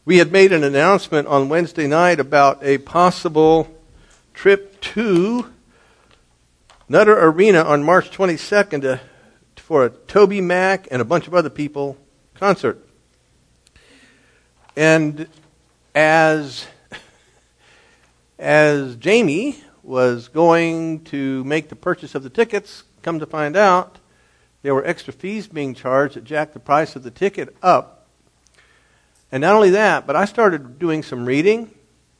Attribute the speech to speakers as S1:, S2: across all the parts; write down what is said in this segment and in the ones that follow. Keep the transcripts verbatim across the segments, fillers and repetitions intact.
S1: We had made an announcement on Wednesday night about a possible trip to Nutter Arena on March twenty-second to, for a Toby Mac and a bunch of other people concert. And as as Jamie was going to make the purchase of the tickets, come to find out there were extra fees being charged that jacked the price of the ticket up. And not only that, but I started doing some reading,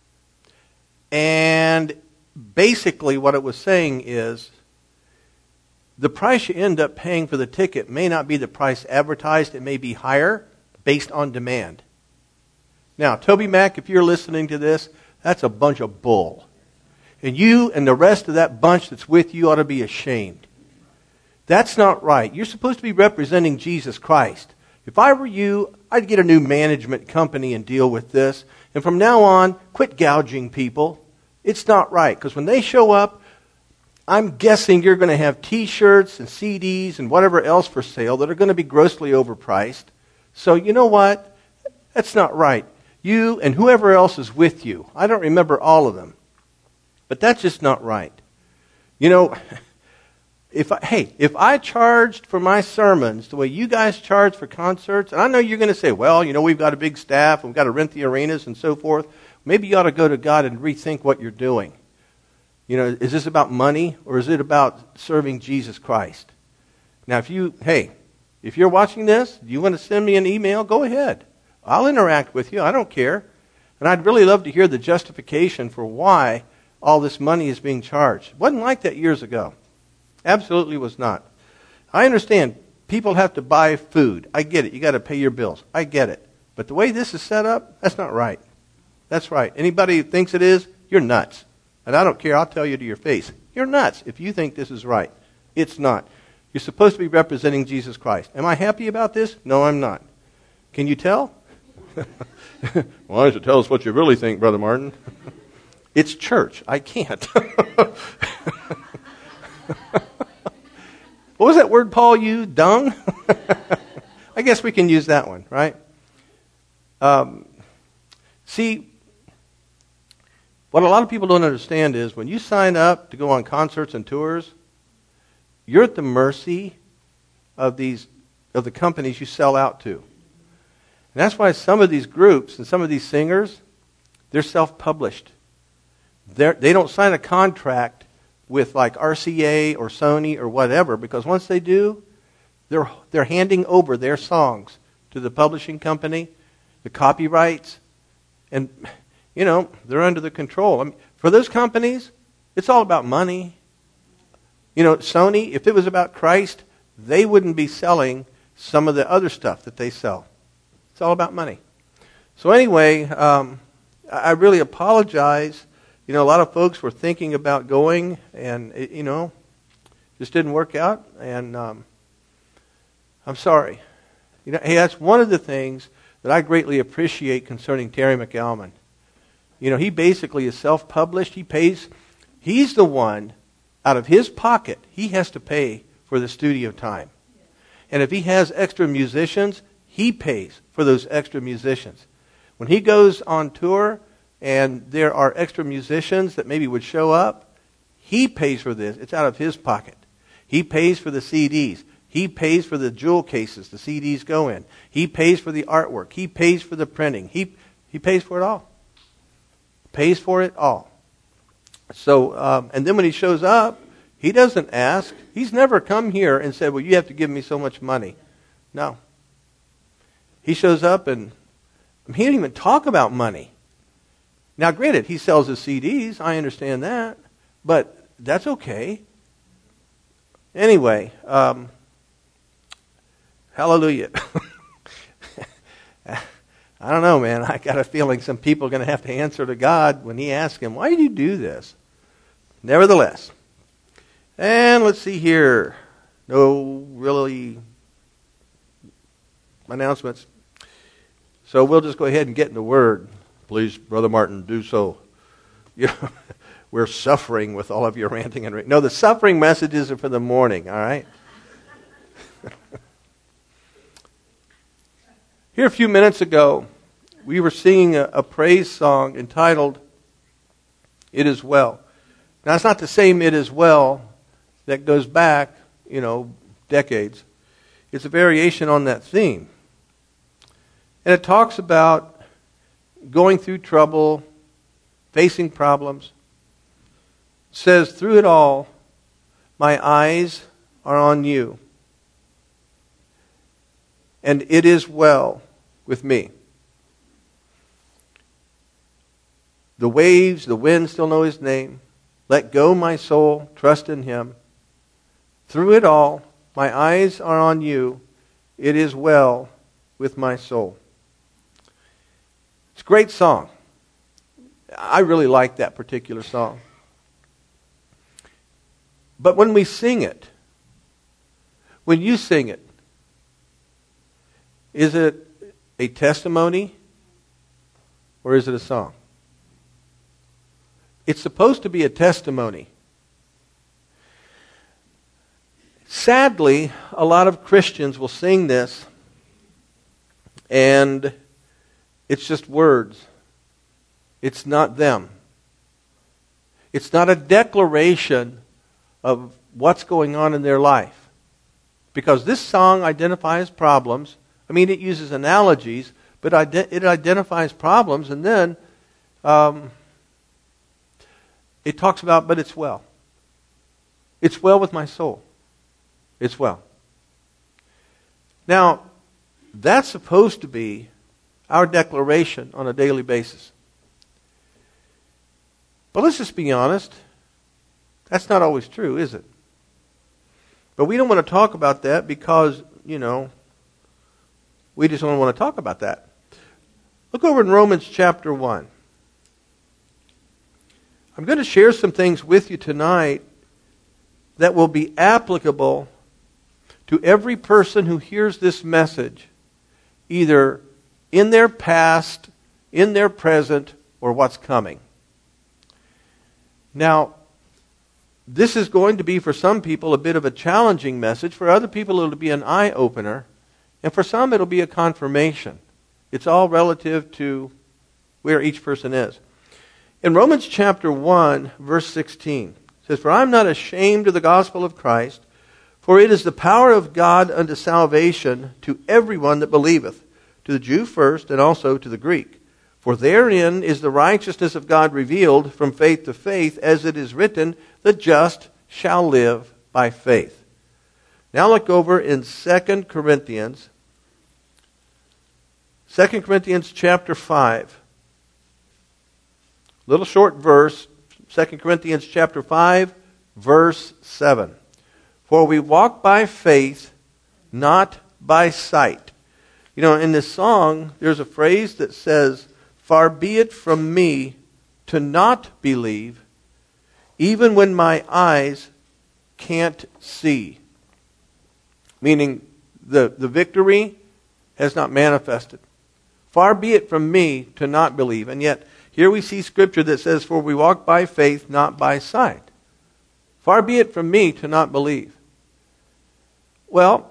S1: and basically what it was saying is the price you end up paying for the ticket may not be the price advertised. It may be higher based on demand. Now, Toby Mac, if you're listening to this, that's a bunch of bull. And you and the rest of that bunch that's with you ought to be ashamed. That's not right. You're supposed to be representing Jesus Christ. If I were you, I'd get a new management company and deal with this. And from now on, quit gouging people. It's not right. Because when they show up, I'm guessing you're going to have T-shirts and C Ds and whatever else for sale that are going to be grossly overpriced. So you know what? That's not right. You and whoever else is with you. I don't remember all of them. But that's just not right. You know, if I, hey, if I charged for my sermons the way you guys charge for concerts, and I know you're going to say, well, you know, we've got a big staff, we've got to rent the arenas and so forth. Maybe you ought to go to God and rethink what you're doing. You know, is this about money or is it about serving Jesus Christ? Now, if you, hey, if you're watching this, you want to send me an email, go ahead. I'll interact with you. I don't care. And I'd really love to hear the justification for why all this money is being charged. It wasn't like that years ago. Absolutely was not. I understand people have to buy food. I get it. You got to pay your bills. I get it. But the way this is set up, that's not right. That's right. Anybody who thinks it is, you're nuts. And I don't care. I'll tell you to your face. You're nuts if you think this is right. It's not. You're supposed to be representing Jesus Christ. Am I happy about this? No, I'm not. Can you tell? Well, why don't you tell us what you really think, Brother Martin? It's church. I can't. What was that word Paul used? Dung? I guess we can use that one, right? Um, see, what a lot of people don't understand is when you sign up to go on concerts and tours, you're at the mercy of these of the companies you sell out to. And that's why some of these groups and some of these singers, they're self-published. They're, they don't sign a contract with like R C A or Sony or whatever, because once they do, they're they're handing over their songs to the publishing company, the copyrights, and you know they're under the control. I mean, for those companies, it's all about money. You know, Sony, if it was about Christ, they wouldn't be selling some of the other stuff that they sell. It's all about money. So anyway, um, I really apologize. You know, a lot of folks were thinking about going, and, it, you know, just didn't work out, and um, I'm sorry. You know, hey, that's one of the things that I greatly appreciate concerning Terry McAlmon. You know, he basically is self-published. He pays, he's the one, out of his pocket, he has to pay for the studio time. And if he has extra musicians, he pays for those extra musicians. When he goes on tour and there are extra musicians that maybe would show up, he pays for this. It's out of his pocket. He pays for the C Ds. He pays for the jewel cases the C Ds go in. He pays for the artwork. He pays for the printing. He he pays for it all. Pays for it all. So, um, and then when he shows up, he doesn't ask. He's never come here and said, well, you have to give me so much money. No. He shows up and he didn't even talk about money. Now, granted, he sells his C Ds. I understand that. But that's okay. Anyway, um, hallelujah. I don't know, man. I got a feeling some people are going to have to answer to God when he asks him, why did you do this? Nevertheless. And let's see here. No really announcements. So we'll just go ahead and get in the Word. Please, Brother Martin, do so. You know, we're suffering with all of your ranting and raving. No, the suffering messages are for the morning, all right? Here a few minutes ago, we were singing a, a praise song entitled, It Is Well. Now, it's not the same It Is Well that goes back, you know, decades. It's a variation on that theme. And it talks about going through trouble, facing problems. It says, through it all, my eyes are on you. And it is well with me. The waves, the wind still know his name. Let go, my soul, trust in him. Through it all, my eyes are on you. It is well with my soul. It's a great song. I really like that particular song. But when we sing it, when you sing it, is it a testimony or is it a song? It's supposed to be a testimony. Sadly, a lot of Christians will sing this and it's just words. It's not them. It's not a declaration of what's going on in their life. Because this song identifies problems. I mean, it uses analogies, but it identifies problems, and then um, it talks about, but it's well. It's well with my soul. It's well. Now, that's supposed to be our declaration on a daily basis. But let's just be honest. That's not always true, is it? But we don't want to talk about that because, you know, we just don't want to talk about that. Look over in Romans chapter one. I'm going to share some things with you tonight that will be applicable to every person who hears this message, either in their past, in their present, or what's coming. Now, this is going to be for some people a bit of a challenging message. For other people it'll be an eye-opener. And for some it'll be a confirmation. It's all relative to where each person is. In Romans chapter one, verse sixteen, it says, For I am not ashamed of the gospel of Christ, for it is the power of God unto salvation to everyone that believeth, to the Jew first, and also to the Greek. For therein is the righteousness of God revealed from faith to faith, as it is written, the just shall live by faith. Now look over in Second Corinthians. Second Corinthians chapter five. Little short verse. Second Corinthians chapter five, verse seven. For we walk by faith, not by sight. You know, in this song, there's a phrase that says, Far be it from me to not believe, even when my eyes can't see. Meaning the, the victory has not manifested. Far be it from me to not believe. And yet, here we see scripture that says, For we walk by faith, not by sight. Far be it from me to not believe. Well,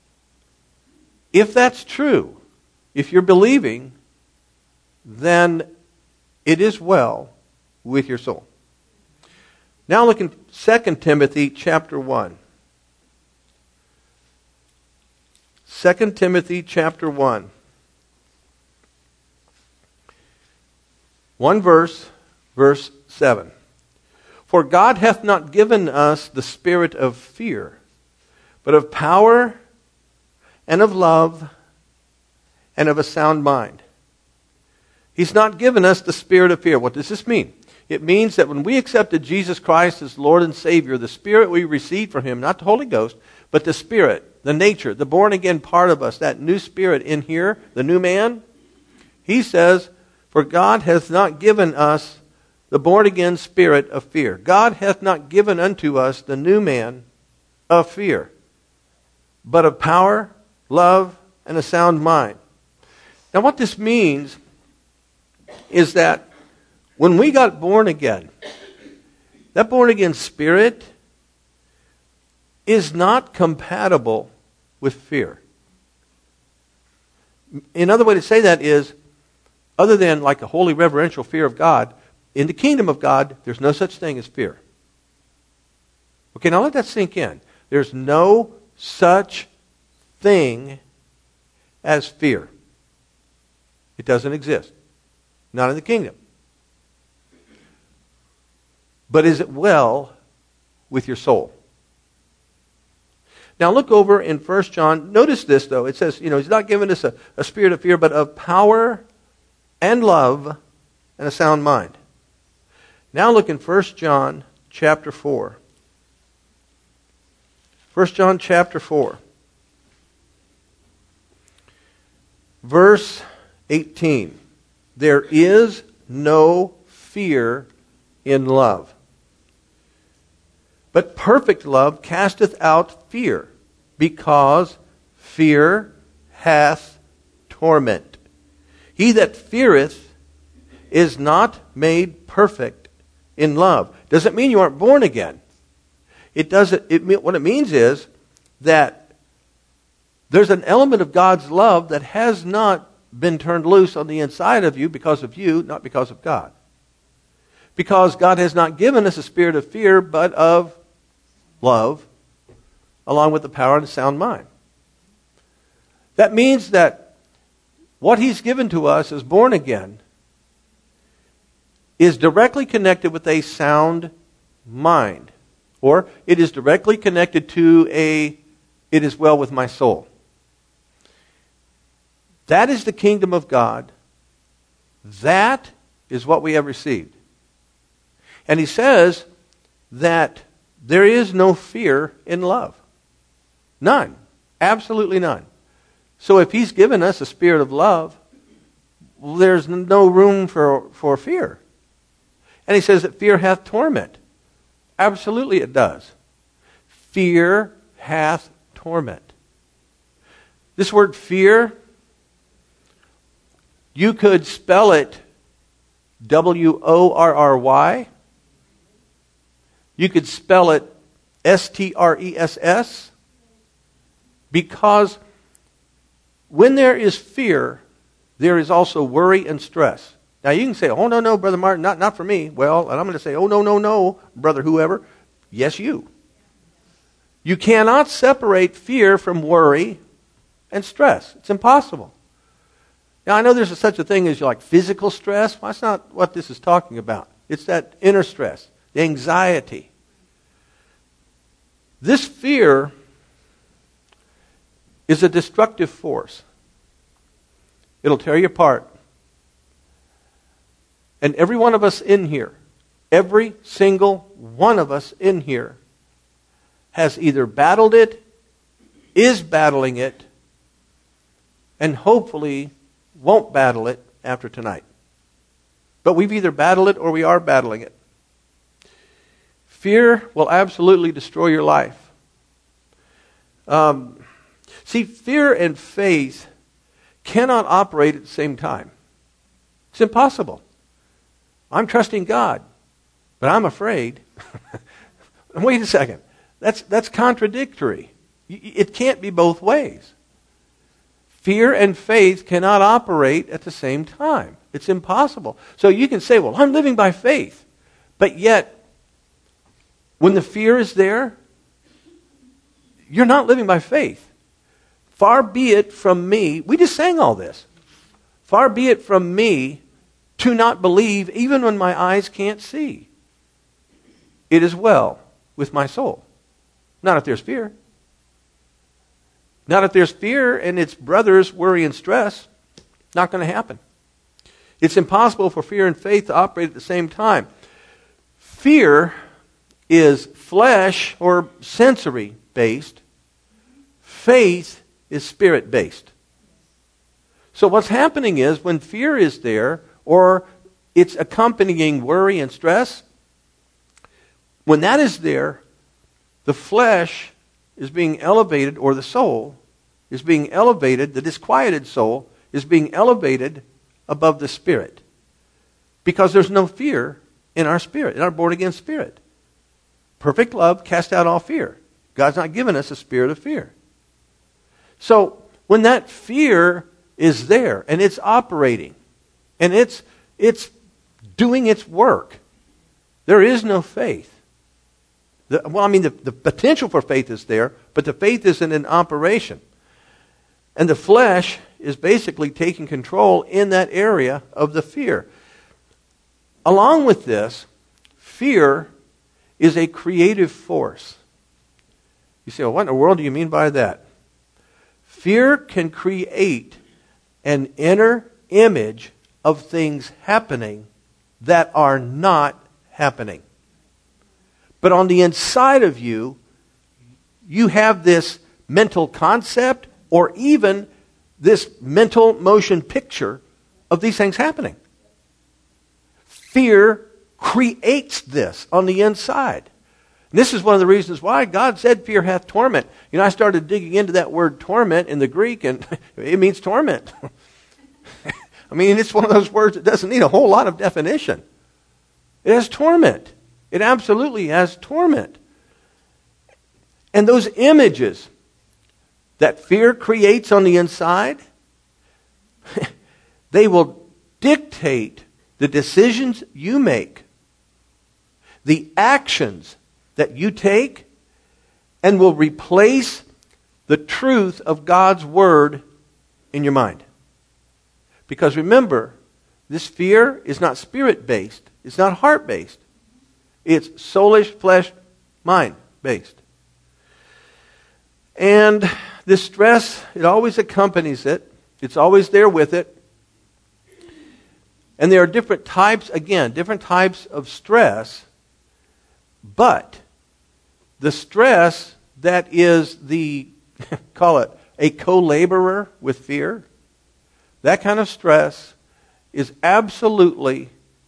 S1: if that's true, if you're believing, then it is well with your soul. Now look in Second Timothy chapter one. Second Timothy chapter one. One verse, verse seven. For God hath not given us the spirit of fear, but of power and of love and of a sound mind. He's not given us the spirit of fear. What does this mean? It means that when we accepted Jesus Christ as Lord and Savior, the Spirit we received from Him, not the Holy Ghost, but the Spirit, the nature, the born-again part of us, that new spirit in here, the new man, He says, For God hath not given us the born-again spirit of fear. God hath not given unto us the new man of fear, but of power, love, and a sound mind. Now what this means is that when we got born again, that born-again spirit is not compatible with fear. Another way to say that is, other than like a holy reverential fear of God, in the kingdom of God, there's no such thing as fear. Okay, now let that sink in. There's no such thing as fear. It doesn't exist. Not in the kingdom. But is it well with your soul? Now look over in First John. Notice this, though. It says, you know, he's not giving us a, a spirit of fear, but of power and love and a sound mind. Now look in First John chapter four. First John chapter four. Verse eighteen. There is no fear in love, but perfect love casteth out fear, because fear hath torment. He that feareth is not made perfect in love. Doesn't mean you aren't born again. It doesn't. It, what it means is that there's an element of God's love that has not been turned loose on the inside of you because of you, not because of God. Because God has not given us a spirit of fear, but of love, along with the power and the sound mind. That means that what He's given to us as born again is directly connected with a sound mind. Or it is directly connected to a, it is well with my soul. That is the kingdom of God. That is what we have received. And he says that there is no fear in love. None. Absolutely none. So if He's given us a spirit of love, there's no room for, for fear. And he says that fear hath torment. Absolutely it does. Fear hath torment. This word fear, you could spell it W O R R Y. You could spell it S T R E S S. Because when there is fear, there is also worry and stress. Now you can say, oh no, no, Brother Martin, not, not for me. Well, and I'm going to say, oh no, no, no, Brother whoever. Yes, you. You cannot separate fear from worry and stress. It's impossible. Now I know there's a, such a thing as like physical stress. Well, that's not what this is talking about. It's that inner stress, the anxiety. This fear is a destructive force. It'll tear you apart. And every one of us in here, every single one of us in here has either battled it, is battling it, and hopefully won't battle it after tonight. But we've either battled it or we are battling it. Fear will absolutely destroy your life. Um, see, fear and faith cannot operate at the same time. It's impossible. I'm trusting God, but I'm afraid. Wait a second. That's, that's contradictory. It can't be both ways. Fear and faith cannot operate at the same time. It's impossible. So you can say, well, I'm living by faith. But yet, when the fear is there, you're not living by faith. Far be it from me, we just sang all this. Far be it from me to not believe even when my eyes can't see. It is well with my soul. Not if there's fear. Not if there's fear and its brothers, worry and stress. Not going to happen. It's impossible for fear and faith to operate at the same time. Fear is flesh or sensory based. Faith is spirit based. So what's happening is when fear is there, or it's accompanying worry and stress, when that is there, the flesh is being elevated, or the soul is being elevated, the disquieted soul is being elevated above the spirit. Because there's no fear in our spirit, in our born-again spirit. Perfect love casts out all fear. God's not given us a spirit of fear. So when that fear is there and it's operating, And it's it's doing its work. There is no faith. The, well, I mean, the, the potential for faith is there, but the faith isn't in operation. And the flesh is basically taking control in that area of the fear. Along with this, fear is a creative force. You say, well, what in the world do you mean by that? Fear can create an inner image of things happening that are not happening. But on the inside of you, you have this mental concept or even this mental motion picture of these things happening. Fear creates this on the inside. And this is one of the reasons why God said fear hath torment. You know, I started digging into that word torment in the Greek, and it means torment. I mean, it's one of those words that doesn't need a whole lot of definition. It has torment. It absolutely has torment. And those images that fear creates on the inside, they will dictate the decisions you make, the actions that you take, and will replace the truth of God's Word in your mind. Because remember, this fear is not spirit-based. It's not heart-based. It's soulish, flesh, mind-based. And this stress, it always accompanies it. It's always there with it. And there are different types, again, different types of stress. But the stress that is the, call it, a co-laborer with fear, that kind of stress is absolutely,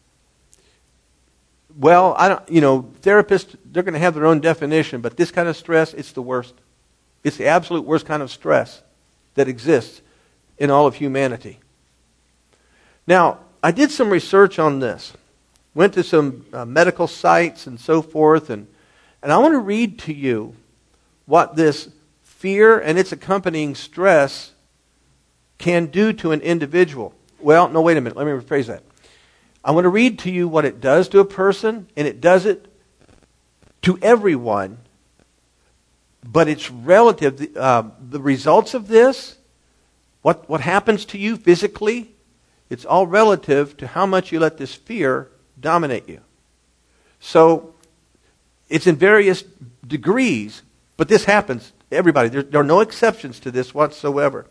S1: well, I don't, you know, therapists, they're going to have their own definition, but this kind of stress, it's the worst. It's the absolute worst kind of stress that exists in all of humanity. Now, I did some research on this. Went to some uh, medical sites and so forth, and, and I want to read to you what this fear and its accompanying stress can do to an individual. Well, no, wait a minute. Let me rephrase that. I want to read to you what it does to a person, and it does it to everyone, but it's relative. Uh, the results of this, what, what happens to you physically, it's all relative to how much you let this fear dominate you. So, it's in various degrees, but this happens to everybody. There, there are no exceptions to this whatsoever.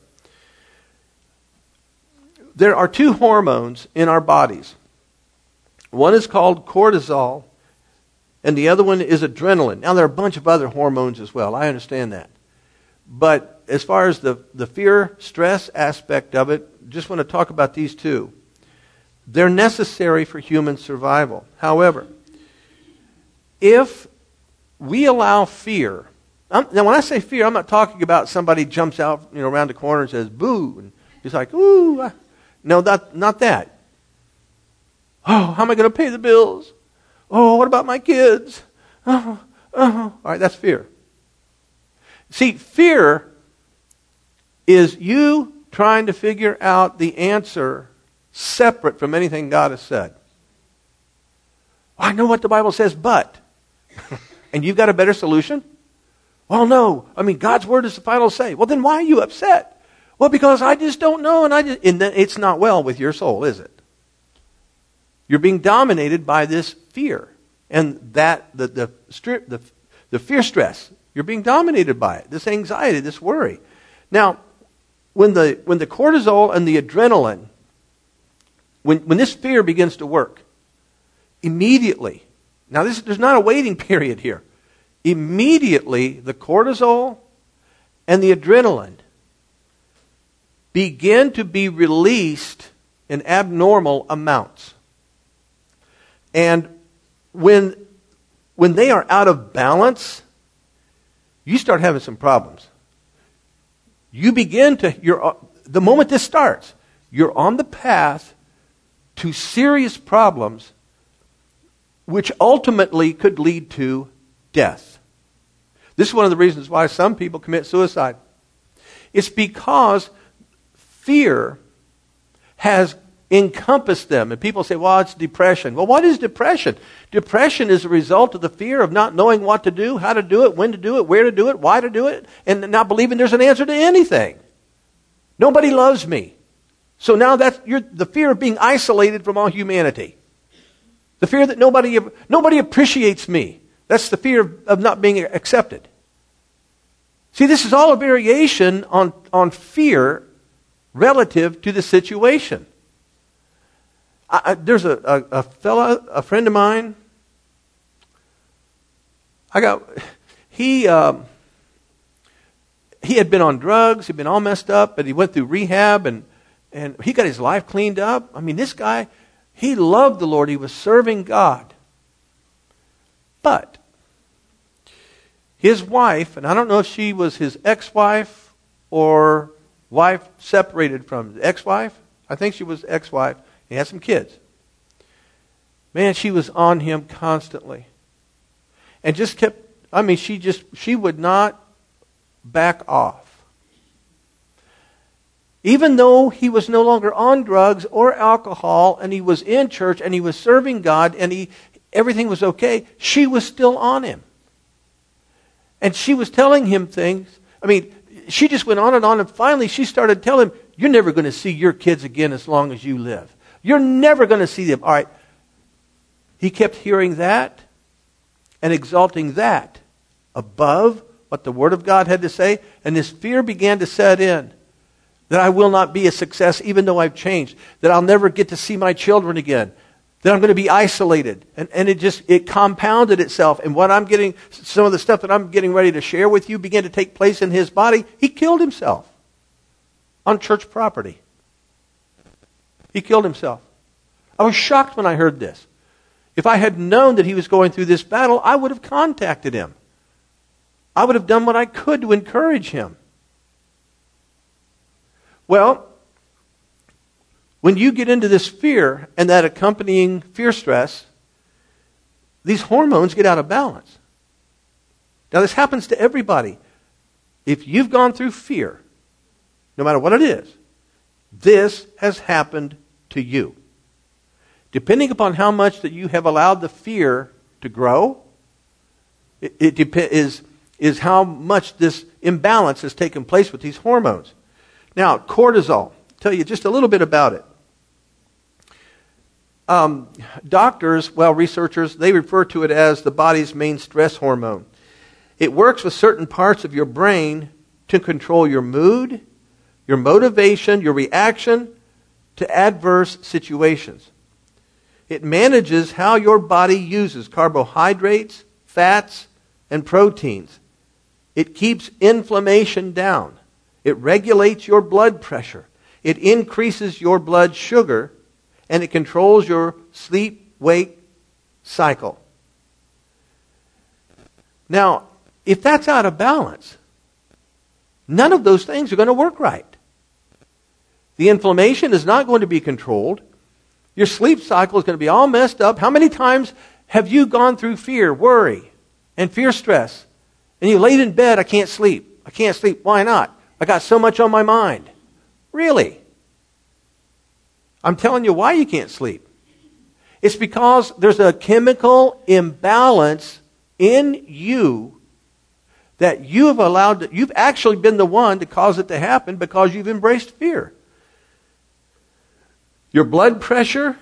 S1: There are two hormones in our bodies. One is called cortisol, and the other one is adrenaline. Now, there are a bunch of other hormones as well. I understand that. But as far as the, the fear, stress aspect of it, just want to talk about these two. They're necessary for human survival. However, if we allow fear, I'm, now when I say fear, I'm not talking about somebody jumps out, you know, around the corner and says, boo, and he's like, ooh. I, no, not, not that. Oh, how am I going to pay the bills? Oh, what about my kids? Oh, oh. All right, that's fear. See, fear is you trying to figure out the answer separate from anything God has said. Well, I know what the Bible says, but. And you've got a better solution? Well, no. I mean, God's word is the final say. Well, then why are you upset? Well, because I just don't know, and I just, and it's not well with your soul, is it? You're being dominated by this fear, and that the the strip the the fear stress. You're being dominated by it. This anxiety, this worry. Now, when the when the cortisol and the adrenaline, when when this fear begins to work, immediately. Now, this there's not a waiting period here. Immediately, the cortisol and the adrenaline begin to be released in abnormal amounts. And when, when they are out of balance, you start having some problems. You begin to, you're, the moment this starts, you're on the path to serious problems which ultimately could lead to death. This is one of the reasons why some people commit suicide. It's because fear has encompass them. And people say, well, it's depression. Well, what is depression? Depression is a result of the fear of not knowing what to do, how to do it, when to do it, where to do it, why to do it, and not believing there's an answer to anything. Nobody loves me. So now that's you're, the fear of being isolated from all humanity. The fear that nobody nobody appreciates me. That's the fear of, of not being accepted. See, this is all a variation on, on fear relative to the situation. I, I, there's a, a, a fella, a friend of mine. I got he um, he had been on drugs. He'd been all messed up, but he went through rehab and and he got his life cleaned up. I mean, this guy, he loved the Lord. He was serving God, but his wife, and I don't know if she was his ex-wife or wife separated from the ex-wife. I think she was ex-wife. He had some kids. Man, she was on him constantly. And just kept, I mean, she just, she would not back off. Even though he was no longer on drugs or alcohol, and he was in church, and he was serving God, and he everything was okay, she was still on him. And she was telling him things. I mean, she just went on and on, and finally she started telling him, you're never going to see your kids again as long as you live. You're never going to see them. All right. He kept hearing that and exalting that above what the Word of God had to say, and this fear began to set in that I will not be a success even though I've changed, that I'll never get to see my children again, that I'm going to be isolated. And, and it just, it compounded itself. And what I'm getting, some of the stuff that I'm getting ready to share with you began to take place in his body. He killed himself on church property. He killed himself. I was shocked when I heard this. If I had known that he was going through this battle, I would have contacted him. I would have done what I could to encourage him. Well, when you get into this fear and that accompanying fear stress, these hormones get out of balance. Now, this happens to everybody. If you've gone through fear, no matter what it is, this has happened to you. Depending upon how much that you have allowed the fear to grow, it, it dep- is, is how much this imbalance has taken place with these hormones. Now, cortisol. I'll tell you just a little bit about it. Um, doctors, well, researchers, they refer to it as the body's main stress hormone. It works with certain parts of your brain to control your mood, your motivation, your reaction to adverse situations. It manages how your body uses carbohydrates, fats, and proteins. It keeps inflammation down. It regulates your blood pressure. It increases your blood sugar, and it controls your sleep-wake cycle. Now, if that's out of balance, none of those things are going to work right. The inflammation is not going to be controlled. Your sleep cycle is going to be all messed up. How many times have you gone through fear, worry, and fear stress, and you laid in bed, I can't sleep. I can't sleep. Why not? I got so much on my mind. Really? I'm telling you why you can't sleep. It's because there's a chemical imbalance in you that you have allowed, to, you've actually been the one to cause it to happen because you've embraced fear. Your blood pressure,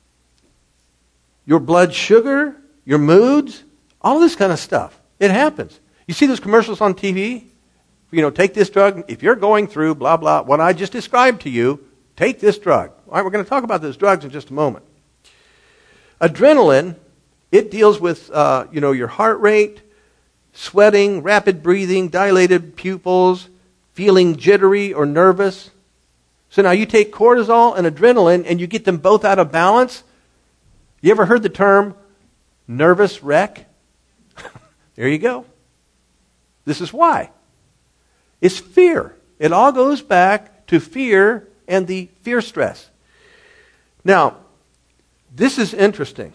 S1: your blood sugar, your moods, all this kind of stuff. It happens. You see those commercials on T V? You know, take this drug. If you're going through blah, blah, what I just described to you, take this drug. All right, we're going to talk about those drugs in just a moment. Adrenaline, it deals with, uh, you know, your heart rate, sweating, rapid breathing, dilated pupils, feeling jittery or nervous. So now you take cortisol and adrenaline and you get them both out of balance. You ever heard the term nervous wreck? There you go. This is why. It's fear. It all goes back to fear and the fear stress. Now, this is interesting.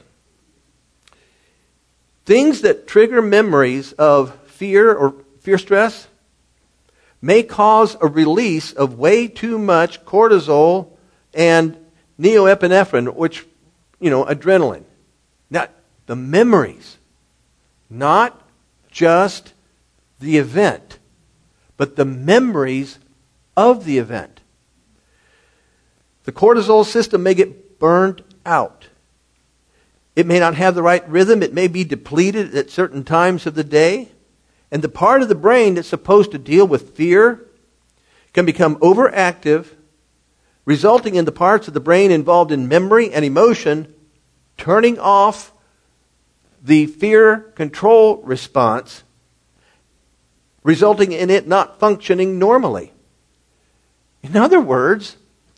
S1: Things that trigger memories of fear or fear stress may cause a release of way too much cortisol and norepinephrine, which, you know, adrenaline. Now, the memories, not just the event, but the memories of the event. The cortisol system may get burned out. It may not have the right rhythm. It may be depleted at certain times of the day. And the part of the brain that's supposed to deal with fear can become overactive, resulting in the parts of the brain involved in memory and emotion turning off the fear control response, resulting in it not functioning normally. In other words,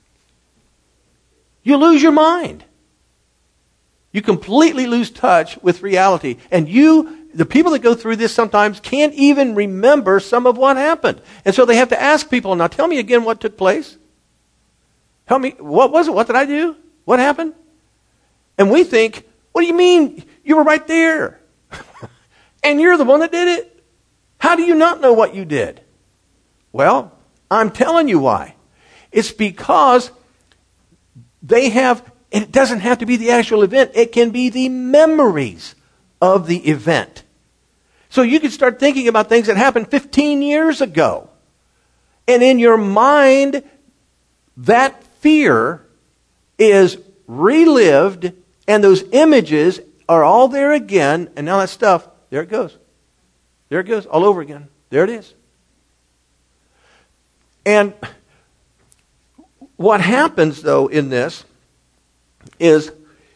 S1: you lose your mind. You completely lose touch with reality. And you, the people that go through this sometimes can't even remember some of what happened. And so they have to ask people, now tell me again what took place. Tell me, what was it? What did I do? What happened? And we think, what do you mean? You were right there. And you're the one that did it. How do you not know what you did? Well, I'm telling you why. It's because they have, and it doesn't have to be the actual event. It can be the memories of the event. So you can start thinking about things that happened fifteen years ago. And in your mind, that fear is relived, and those images are all there again, and now that stuff, there it goes. There it goes, all over again. There it is. And what happens, though, in this is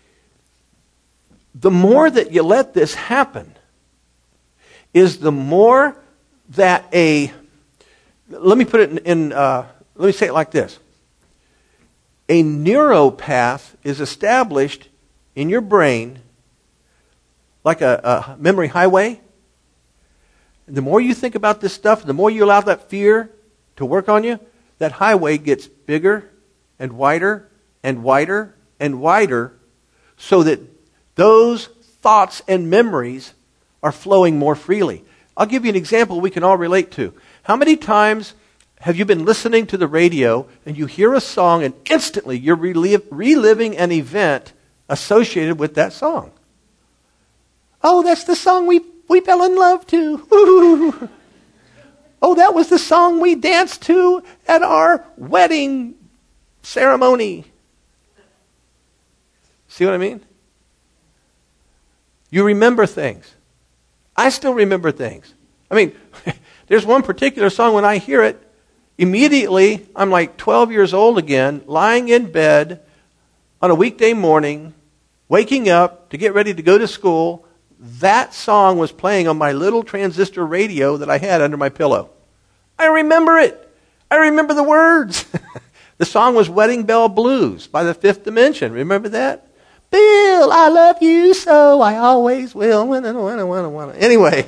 S1: the more that you let this happen, is the more that a, let me put it in, in uh, let me say it like this. A neuropath is established in your brain like a, a memory highway. The more you think about this stuff, the more you allow that fear to work on you, that highway gets bigger and wider and wider and wider, so that those thoughts and memories are flowing more freely. I'll give you an example we can all relate to. How many times have you been listening to the radio and you hear a song and instantly you're relive, reliving an event associated with that song? Oh, that's the song we, we fell in love to. Ooh. Oh, that was the song we danced to at our wedding ceremony. See what I mean? You remember things. I still remember things. I mean, there's one particular song, when I hear it, immediately I'm like twelve years old again, lying in bed on a weekday morning, waking up to get ready to go to school. That song was playing on my little transistor radio that I had under my pillow. I remember it. I remember the words. The song was Wedding Bell Blues by the Fifth Dimension. Remember that? Bill, I love you so, I always will. Anyway.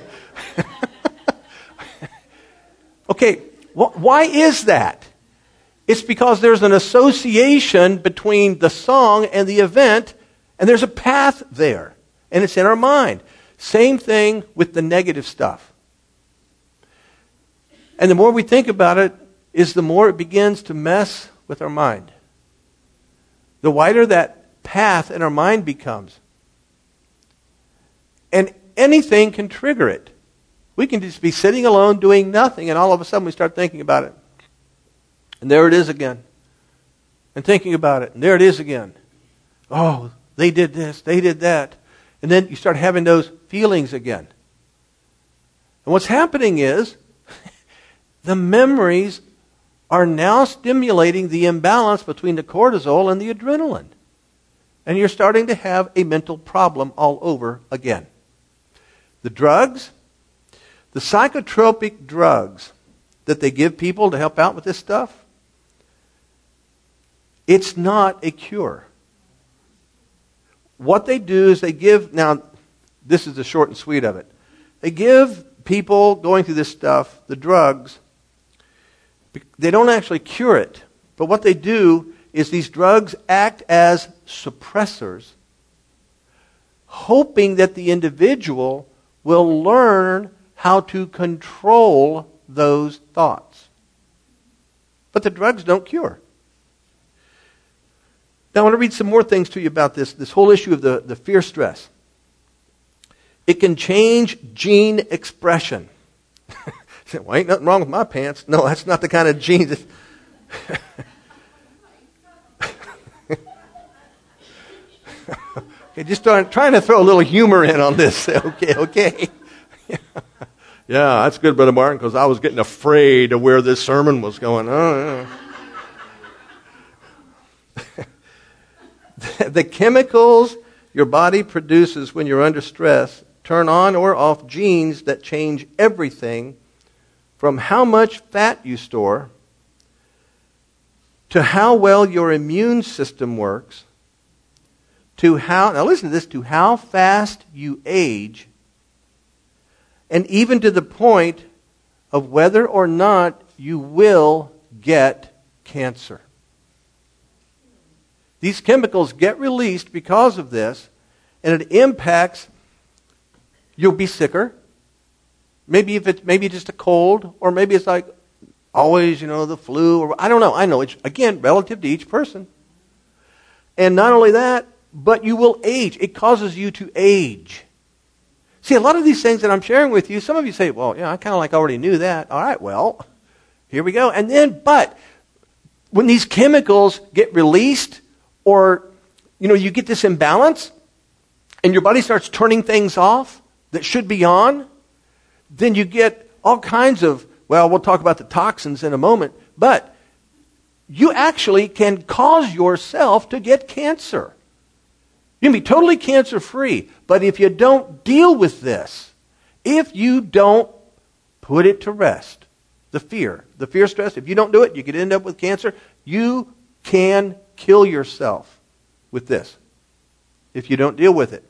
S1: Okay, wh- why is that? It's because there's an association between the song and the event, and there's a path there. And it's in our mind. Same thing with the negative stuff. And the more we think about it, is the more it begins to mess with our mind. The wider that path in our mind becomes. And anything can trigger it. We can just be sitting alone doing nothing, and all of a sudden we start thinking about it. And there it is again. And thinking about it, and there it is again. Oh, they did this, they did that. And then you start having those feelings again. And what's happening is the memories are now stimulating the imbalance between the cortisol and the adrenaline. And you're starting to have a mental problem all over again. The drugs, the psychotropic drugs that they give people to help out with this stuff, it's not a cure. What they do is they give, now this is the short and sweet of it. They give people going through this stuff, the drugs, they don't actually cure it. But what they do is these drugs act as suppressors, hoping that the individual will learn how to control those thoughts. But the drugs don't cure. Now I want to read some more things to you about this, this whole issue of the, the fear stress. It can change gene expression. Well, ain't nothing wrong with my pants. No, that's not the kind of gene that... Okay, just trying, trying to throw a little humor in on this. Okay, okay. Yeah, that's good, Brother Martin, because I was getting afraid of where this sermon was going. Oh, yeah. The chemicals your body produces when you're under stress turn on or off genes that change everything from how much fat you store to how well your immune system works to how, now listen to this, to how fast you age, and even to the point of whether or not you will get cancer. These chemicals get released because of this, and it impacts, you'll be sicker. Maybe if it's maybe just a cold, or maybe it's like always, you know, the flu, or I don't know. I know it's, again, relative to each person. And not only that, but you will age. It causes you to age. See, a lot of these things that I'm sharing with you, some of you say, well, yeah, I kind of like already knew that. All right, well, here we go. And then, but when these chemicals get released, or, you know, you get this imbalance, and your body starts turning things off that should be on, then you get all kinds of, well, we'll talk about the toxins in a moment, but you actually can cause yourself to get cancer. You can be totally cancer-free, but if you don't deal with this, if you don't put it to rest, the fear, the fear stress, if you don't do it, you could end up with cancer. You can kill yourself with this if you don't deal with it.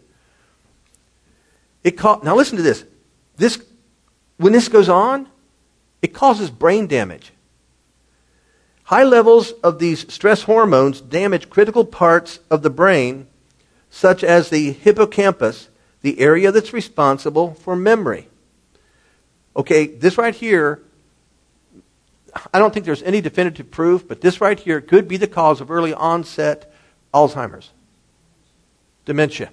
S1: It ca- now listen to this. This, when this goes on, it causes brain damage. High levels of these stress hormones damage critical parts of the brain, such as the hippocampus, the area that's responsible for memory. Okay, this right here, I don't think there's any definitive proof, but this right here could be the cause of early onset Alzheimer's, dementia.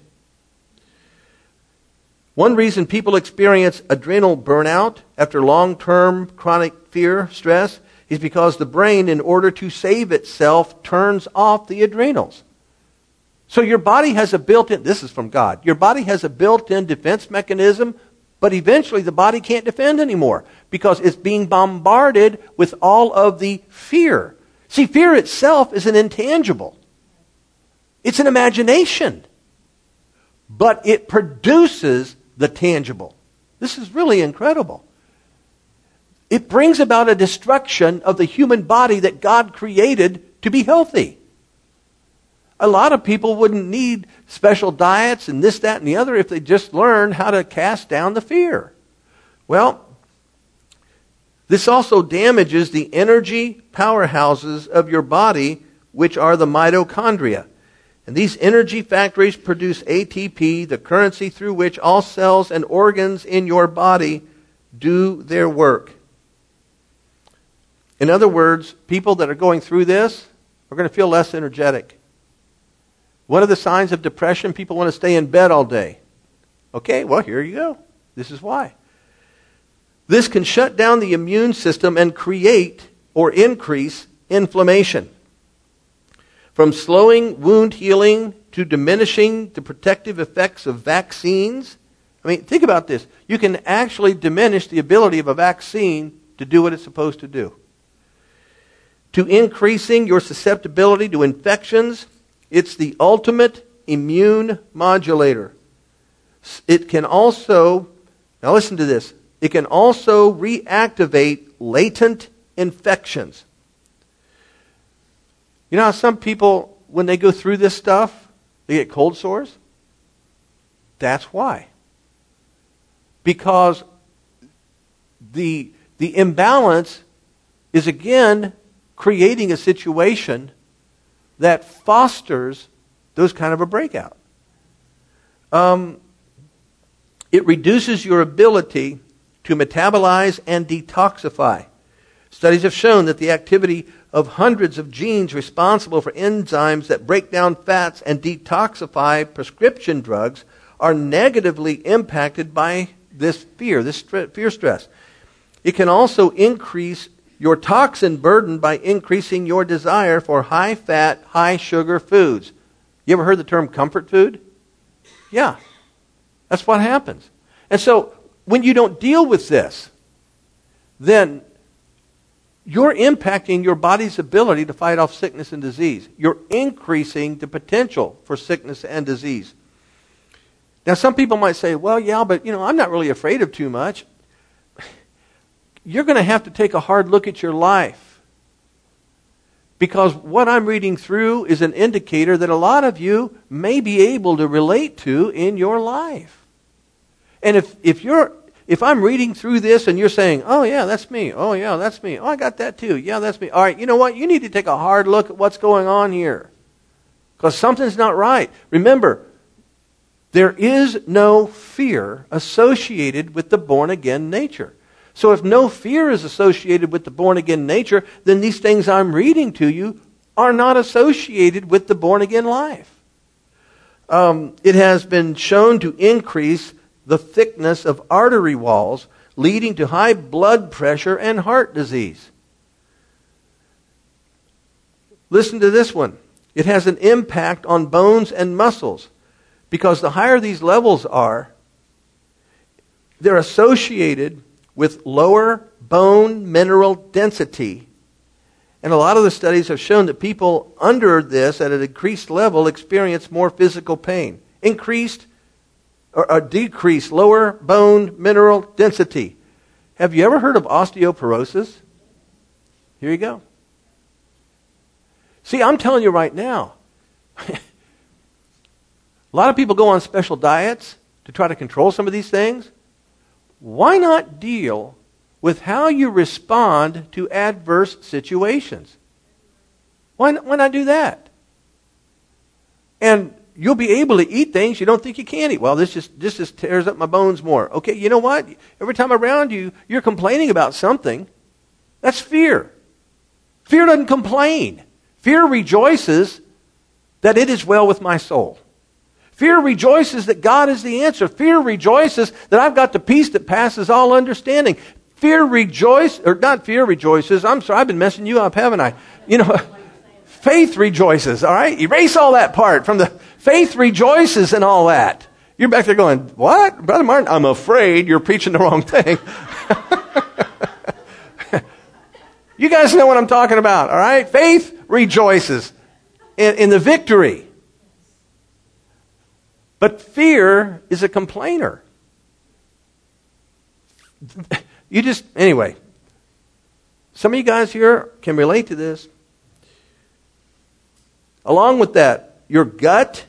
S1: One reason people experience adrenal burnout after long-term chronic fear, stress, is because the brain, in order to save itself, turns off the adrenals. So your body has a built-in, this is from God, your body has a built-in defense mechanism, but eventually the body can't defend anymore because it's being bombarded with all of the fear. See, fear itself is an intangible. It's an imagination. But it produces the tangible. This is really incredible. It brings about a destruction of the human body that God created to be healthy. A lot of people wouldn't need special diets and this, that, and the other if they just learned how to cast down the fear. Well, this also damages the energy powerhouses of your body, which are the mitochondria. And these energy factories produce A T P, the currency through which all cells and organs in your body do their work. In other words, people that are going through this are going to feel less energetic. What are the signs of depression? People want to stay in bed all day. Okay, well, here you go. This is why. This can shut down the immune system and create or increase inflammation. From slowing wound healing to diminishing the protective effects of vaccines. I mean, think about this. You can actually diminish the ability of a vaccine to do what it's supposed to do. To increasing your susceptibility to infections. It's the ultimate immune modulator. It can also, now listen to this, it can also reactivate latent infections. You know how some people, when they go through this stuff, they get cold sores? That's why. Because the, the imbalance is again creating a situation that fosters those kind of a breakout. Um, it reduces your ability to metabolize and detoxify. Studies have shown that the activity of hundreds of genes responsible for enzymes that break down fats and detoxify prescription drugs are negatively impacted by this fear, this st- fear stress. It can also increase your toxin burden by increasing your desire for high-fat, high-sugar foods. You ever heard the term comfort food? Yeah, that's what happens. And so when you don't deal with this, then you're impacting your body's ability to fight off sickness and disease. You're increasing the potential for sickness and disease. Now, some people might say, well, yeah, but, you know, I'm not really afraid of too much. You're going to have to take a hard look at your life. Because what I'm reading through is an indicator that a lot of you may be able to relate to in your life. And if, if you're If I'm reading through this and you're saying, oh, yeah, that's me. Oh, yeah, that's me. Oh, I got that too. Yeah, that's me. All right, you know what? You need to take a hard look at what's going on here. Because something's not right. Remember, there is no fear associated with the born-again nature. So if no fear is associated with the born-again nature, then these things I'm reading to you are not associated with the born-again life. Um, it has been shown to increase the thickness of artery walls, leading to high blood pressure and heart disease. Listen to this one. It has an impact on bones and muscles, because the higher these levels are, they're associated with lower bone mineral density. And a lot of the studies have shown that people under this, at an increased level, experience more physical pain. Increased or a decreased lower bone mineral density. Have you ever heard of osteoporosis? Here you go. See, I'm telling you right now, a lot of people go on special diets to try to control some of these things. Why not deal with how you respond to adverse situations? Why not, why not do that? And you'll be able to eat things you don't think you can eat. Well, this just this just tears up my bones more. Okay, you know what? Every time around you, you're complaining about something. That's fear. Fear doesn't complain. Fear rejoices that it is well with my soul. Fear rejoices that God is the answer. Fear rejoices that I've got the peace that passes all understanding. Fear rejoices, or not fear rejoices. I'm sorry, I've been messing you up, haven't I? You know, faith rejoices, all right? Erase all that part from the faith rejoices and all that. You're back there going, what? Brother Martin, I'm afraid you're preaching the wrong thing. You guys know what I'm talking about, all right? Faith rejoices in, in the victory. But fear is a complainer. You just, anyway. Some of you guys here can relate to this. Along with that, your gut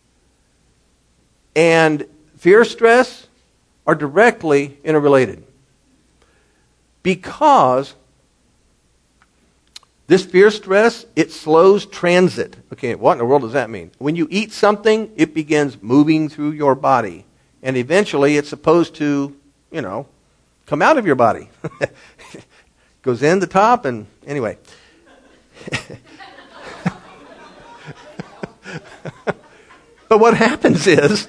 S1: and fear stress are directly interrelated. Because this fear stress, it slows transit. Okay, what in the world does that mean? When you eat something, it begins moving through your body. And eventually it's supposed to, you know, come out of your body. Goes in the top and, anyway. But what happens is,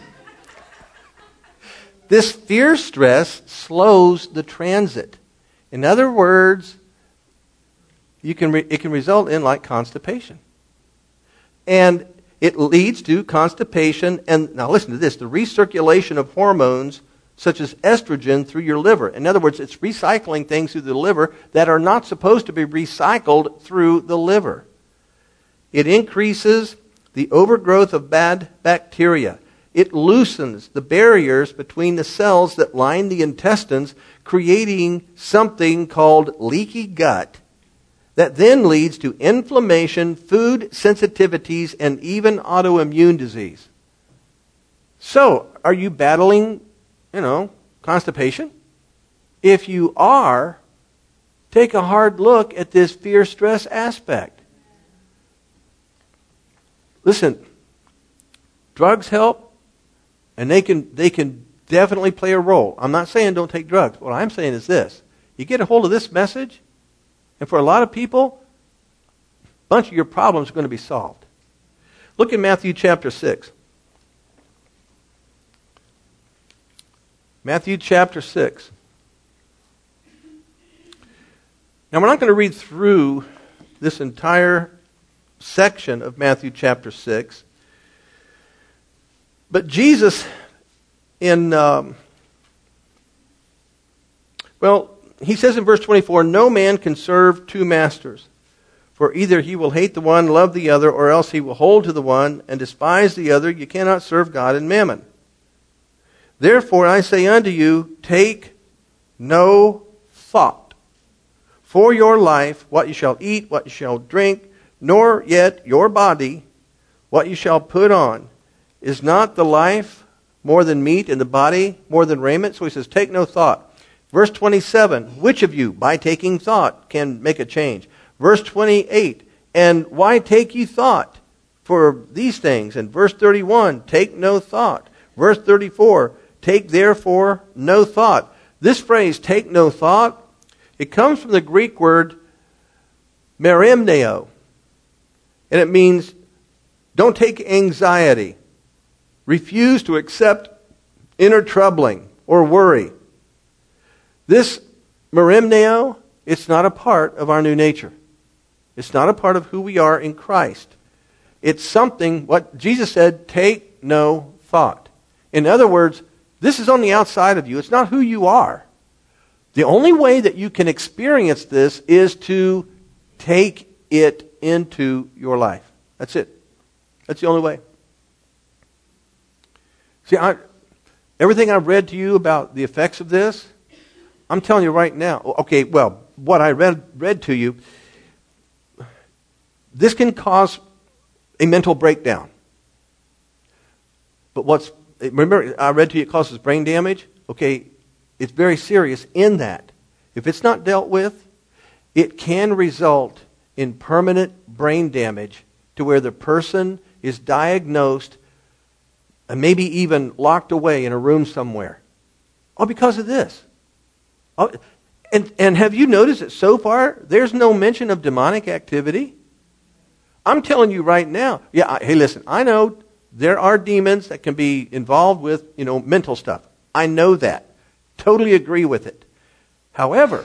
S1: this fear stress slows the transit. In other words, you can re- it can result in like constipation. And it leads to constipation. And now listen to this, the recirculation of hormones such as estrogen through your liver. In other words, it's recycling things through the liver that are not supposed to be recycled through the liver. It increases the overgrowth of bad bacteria. It loosens the barriers between the cells that line the intestines, creating something called leaky gut that then leads to inflammation, food sensitivities, and even autoimmune disease. So, are you battling, you know, constipation? If you are, take a hard look at this fear stress aspect. Listen, drugs help, and they can they can definitely play a role. I'm not saying don't take drugs. What I'm saying is this. You get a hold of this message, And for a lot of people, a bunch of your problems are going to be solved. Look at Matthew chapter six. Matthew chapter six. Now, we're not going to read through this entire section of Matthew chapter six. But Jesus, in, um, well, he says in verse twenty-four, "No man can serve two masters, for either he will hate the one, love the other, or else he will hold to the one and despise the other. You cannot serve God and mammon. Therefore I say unto you, take no thought for your life, what you shall eat, what you shall drink, nor yet your body, what you shall put on. Is not the life more than meat, and the body more than raiment?" So he says, take no thought. Verse twenty-seven, "Which of you, by taking thought, can make a change?" Verse twenty-eight, "And why take ye thought for these things?" And verse thirty-one, "Take no thought." Verse thirty-four, "Take therefore no thought." This phrase, "take no thought," it comes from the Greek word merimneo. And it means, don't take anxiety. Refuse to accept inner troubling or worry. This merimneo, it's not a part of our new nature. It's not a part of who we are in Christ. It's something, what Jesus said, take no thought. In other words, this is on the outside of you. It's not who you are. The only way that you can experience this is to take it into your life. That's it. That's the only way. See, I, everything I've read to you about the effects of this, I'm telling you right now, okay, well, what I read read to you, this can cause a mental breakdown. But what's, remember, I read to you it causes brain damage? Okay, it's very serious in that. If it's not dealt with, it can result in permanent brain damage to where the person is diagnosed and maybe even locked away in a room somewhere. All because of this. Oh, and, and have you noticed that so far there's no mention of demonic activity? I'm telling you right now. Yeah, I, hey, listen, I know there are demons that can be involved with, you know, mental stuff. I know that. Totally agree with it. However,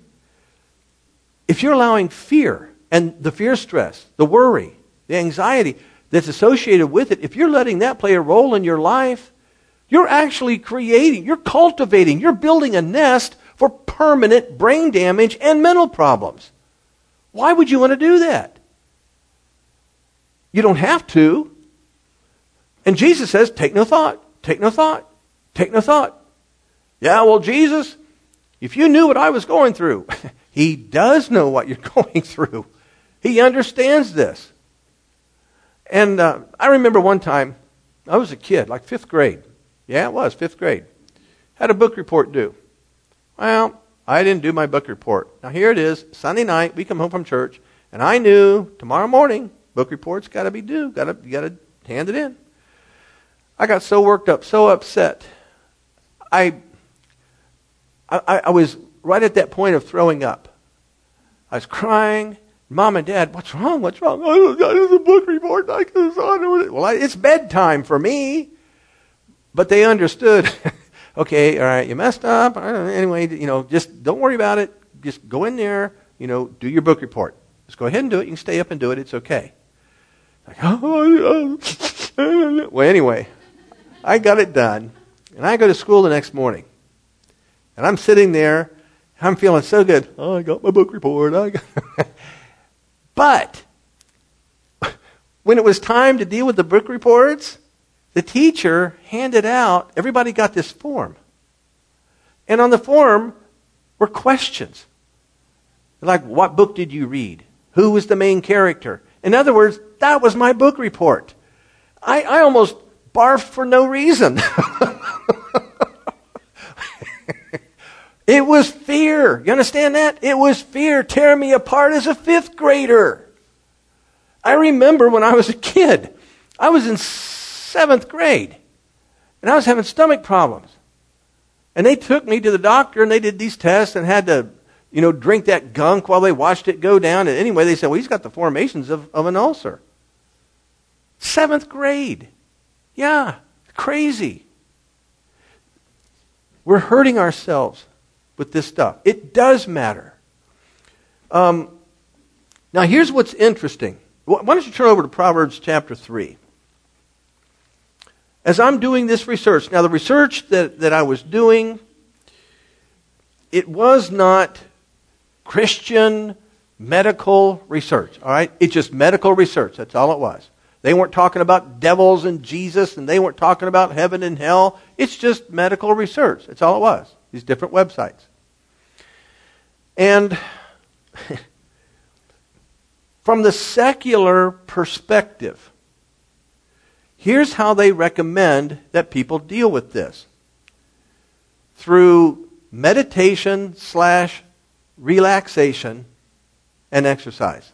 S1: if you're allowing fear and the fear stress, the worry, the anxiety that's associated with it, if you're letting that play a role in your life, you're actually creating, you're cultivating, you're building a nest for permanent brain damage and mental problems. Why would you want to do that? You don't have to. And Jesus says, take no thought, take no thought, take no thought. Yeah, well, Jesus, if you knew what I was going through, He does know what you're going through. He understands this. And uh, I remember one time, I was a kid, like fifth grade. Yeah, it was, fifth grade. Had a book report due. Well, I didn't do my book report. Now here it is, Sunday night, we come home from church, and I knew tomorrow morning, book report's got to be due. Got to, you got to hand it in. I got so worked up, so upset. I, I, I was right at that point of throwing up. I was crying. Mom and Dad, what's wrong? What's wrong? Oh, God, it's a book report. I well, I, it's bedtime for me. But they understood. Okay, all right, you messed up. Anyway, you know, just don't worry about it. Just go in there, you know, do your book report. Just go ahead and do it. You can stay up and do it. It's okay. Like, oh, oh. Well, anyway, I got it done. And I go to school the next morning. And I'm sitting there. I'm feeling so good. Oh, I got my book report. I got But when it was time to deal with the book reports, the teacher handed out, everybody got this form. And on the form were questions. Like, what book did you read? Who was the main character? In other words, that was my book report. I, I almost barfed for no reason. It was fear. You understand that? It was fear tearing me apart as a fifth grader. I remember when I was a kid, I was in seventh grade, and I was having stomach problems. And they took me to the doctor, and they did these tests and had to, you know, drink that gunk while they watched it go down. And anyway, they said, well, he's got the formations of, of an ulcer. Seventh grade. Yeah, crazy. We're hurting ourselves with this stuff. It does matter. Um, now, here's what's interesting. Why don't you turn over to Proverbs chapter three? As I'm doing this research, now the research that, that I was doing, it was not Christian medical research, all right? It's just medical research. That's all it was. They weren't talking about devils and Jesus, and they weren't talking about heaven and hell. It's just medical research. That's all it was. These different websites. And from the secular perspective, here's how they recommend that people deal with this. Through meditation slash relaxation and exercise.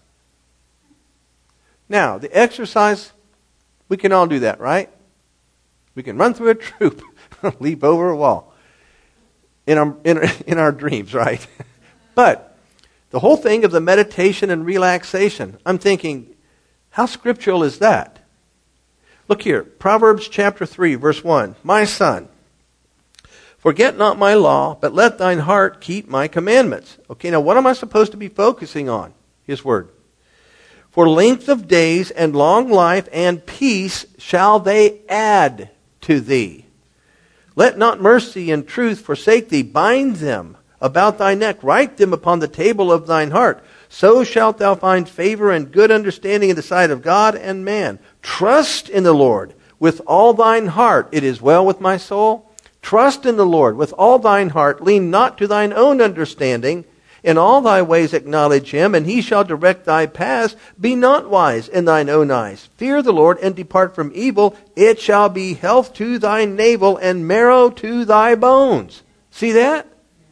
S1: Now, the exercise, we can all do that, right? We can run through a troop, leap over a wall in our, in, our, in our dreams, right? But the whole thing of the meditation and relaxation, I'm thinking, how scriptural is that? Look here, Proverbs chapter three, verse one. My son, forget not my law, but let thine heart keep my commandments. Okay, now what am I supposed to be focusing on? His word. For length of days and long life and peace shall they add to thee. Let not mercy and truth forsake thee. Bind them about thy neck. Write them upon the table of thine heart. So shalt thou find favor and good understanding in the sight of God and man. Trust in the Lord with all thine heart. It is well with my soul. Trust in the Lord with all thine heart. Lean not to thine own understanding. In all thy ways acknowledge him, and he shall direct thy paths. Be not wise in thine own eyes. Fear the Lord, and depart from evil. It shall be health to thy navel, and marrow to thy bones. See that?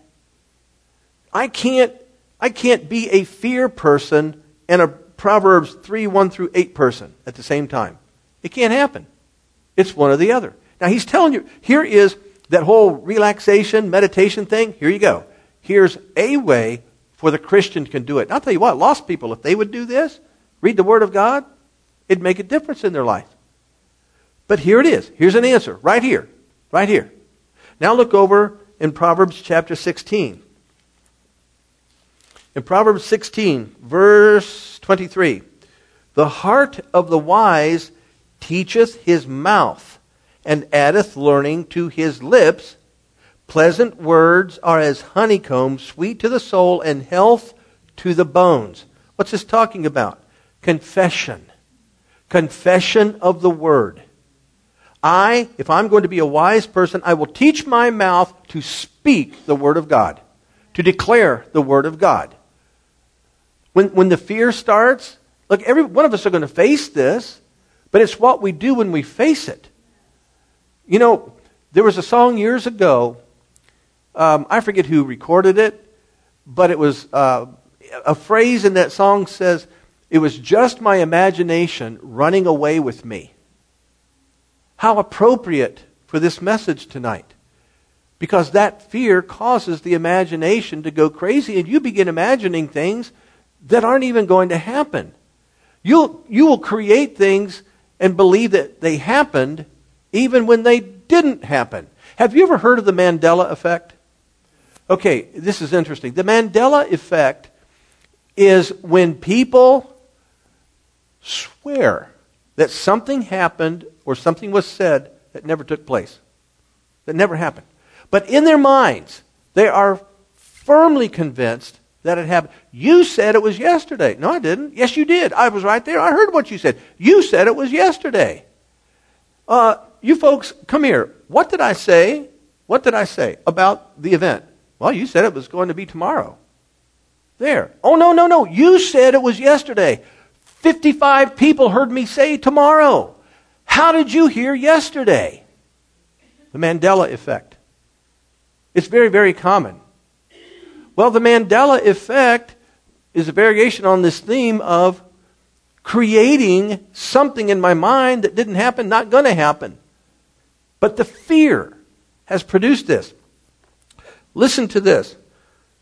S1: I can't, I can't be a fear person and a Proverbs three, one through eight person at the same time. It can't happen. It's one or the other. Now he's telling you, here is that whole relaxation, meditation thing. Here you go. Here's a way for the Christian can do it. And I'll tell you what, lost people, if they would do this, read the Word of God, it'd make a difference in their life. But here it is. Here's an answer. Right here. Right here. Now look over in Proverbs chapter sixteen. In Proverbs sixteen, verse twenty-three. The heart of the wise teacheth his mouth, and addeth learning to his lips. Pleasant words are as honeycomb, sweet to the soul, and health to the bones. What's this talking about? Confession. Confession of the word. I, if I'm going to be a wise person, I will teach my mouth to speak the word of God, to declare the word of God. When, when the fear starts, look, every one of us are going to face this, but it's what we do when we face it. You know, there was a song years ago. Um, I forget who recorded it, but it was uh, a phrase in that song says, it was just my imagination running away with me. How appropriate for this message tonight. Because that fear causes the imagination to go crazy, and you begin imagining things that aren't even going to happen. You'll, you will create things and believe that they happened even when they didn't happen. Have you ever heard of the Mandela effect? Okay, this is interesting. The Mandela effect is when people swear that something happened or something was said that never took place, that never happened. But in their minds, they are firmly convinced that it happened. You said it was yesterday. No, I didn't. Yes, you did. I was right there. I heard what you said. You said it was yesterday. Uh, you folks, come here. What did I say? What did I say about the event? Well, you said it was going to be tomorrow. There. Oh, no, no, no. You said it was yesterday. fifty-five people heard me say tomorrow. How did you hear yesterday? The Mandela effect. It's very, very common. Well, the Mandela effect is a variation on this theme of creating something in my mind that didn't happen, not going to happen. But the fear has produced this. Listen to this.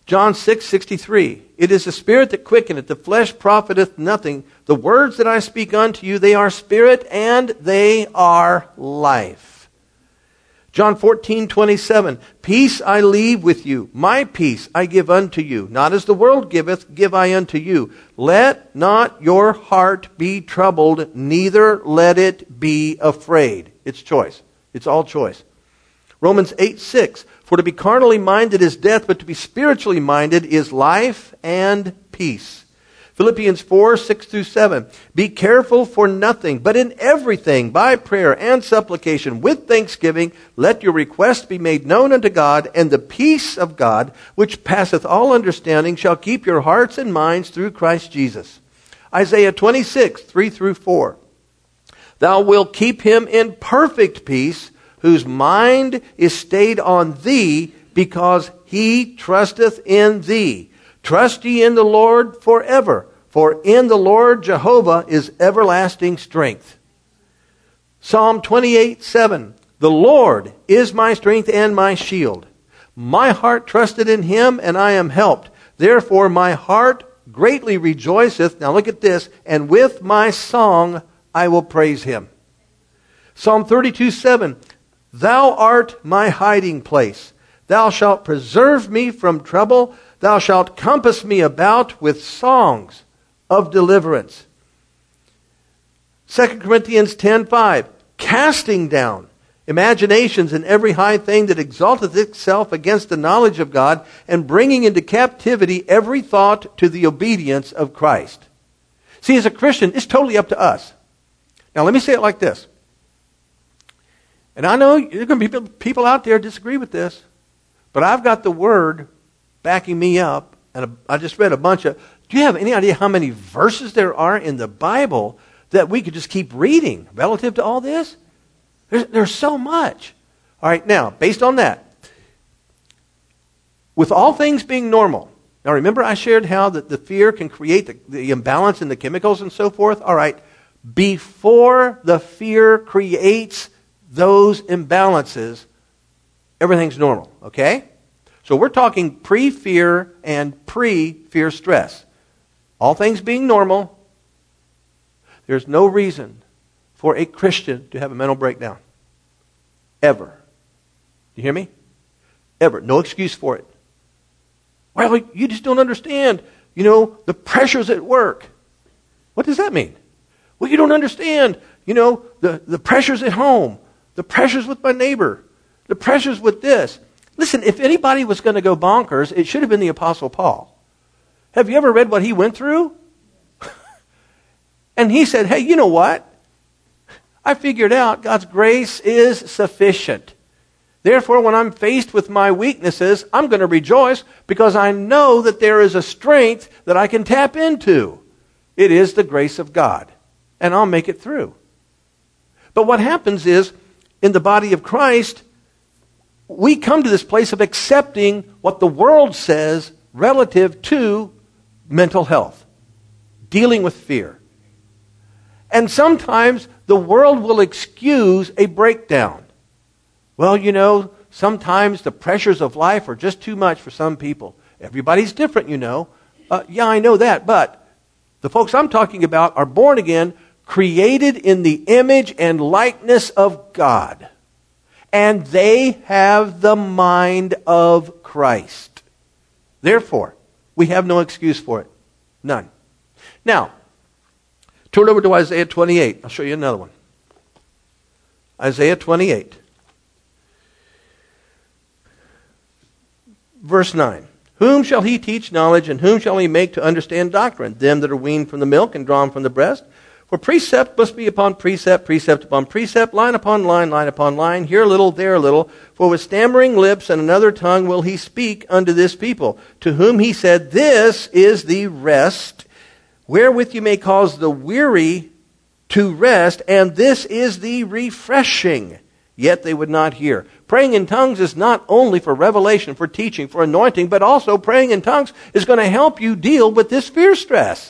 S1: John six sixty-three. It is the Spirit that quickeneth, the flesh profiteth nothing. The words that I speak unto you, they are spirit and they are life. John fourteen twenty-seven. Peace I leave with you, my peace I give unto you. Not as the world giveth, give I unto you. Let not your heart be troubled, neither let it be afraid. It's choice. It's all choice. Romans eight six. For to be carnally minded is death, but to be spiritually minded is life and peace. Philippians four six through seven. Be careful for nothing, but in everything, by prayer and supplication, with thanksgiving, let your requests be made known unto God, and the peace of God, which passeth all understanding, shall keep your hearts and minds through Christ Jesus. Isaiah twenty-six three through four. Thou wilt keep him in perfect peace, whose mind is stayed on thee, because he trusteth in thee. Trust ye in the Lord forever, for in the Lord Jehovah is everlasting strength. Psalm twenty-eight seven. The Lord is my strength and my shield. My heart trusted in him, and I am helped. Therefore my heart greatly rejoiceth. Now look at this. And with my song I will praise him. Psalm thirty-two seven. Thou art my hiding place. Thou shalt preserve me from trouble. Thou shalt compass me about with songs of deliverance. Second Corinthians ten five. Casting down imaginations and every high thing that exalteth itself against the knowledge of God, and bringing into captivity every thought to the obedience of Christ. See, as a Christian, it's totally up to us. Now, let me say it like this. And I know there are going to be people out there disagree with this, but I've got the Word backing me up, and I just read a bunch of... Do you have any idea how many verses there are in the Bible that we could just keep reading relative to all this? There's, there's so much. All right, now, based on that, with all things being normal, now remember I shared how that the fear can create the, the imbalance in the chemicals and so forth? All right, before the fear creates those imbalances, everything's normal, okay? So we're talking pre-fear and pre-fear stress. All things being normal, there's no reason for a Christian to have a mental breakdown. Ever. You hear me? Ever. No excuse for it. Well, you just don't understand, you know, the pressures at work. What does that mean? Well, you don't understand, you know, the, the pressures at home, the pressures with my neighbor, the pressures with this. Listen, if anybody was going to go bonkers, it should have been the Apostle Paul. Have you ever read what he went through? And he said, hey, you know what? I figured out God's grace is sufficient. Therefore, when I'm faced with my weaknesses, I'm going to rejoice because I know that there is a strength that I can tap into. It is the grace of God. And I'll make it through. But what happens is, in the body of Christ, we come to this place of accepting what the world says relative to mental health, dealing with fear. And sometimes the world will excuse a breakdown. Well, you know, sometimes the pressures of life are just too much for some people. Everybody's different, you know. Uh, yeah, I know that, but the folks I'm talking about are born again, created in the image and likeness of God. And they have the mind of Christ. Therefore, we have no excuse for it. None. Now, turn over to Isaiah twenty-eight. I'll show you another one. Isaiah twenty-eight. Verse nine. Whom shall he teach knowledge, and whom shall he make to understand doctrine? Them that are weaned from the milk and drawn from the breast. For precept must be upon precept, precept upon precept, line upon line, line upon line, here a little, there a little. For with stammering lips and another tongue will he speak unto this people, to whom he said, this is the rest, wherewith you may cause the weary to rest, and this is the refreshing. Yet they would not hear. Praying in tongues is not only for revelation, for teaching, for anointing, but also praying in tongues is going to help you deal with this fear stress.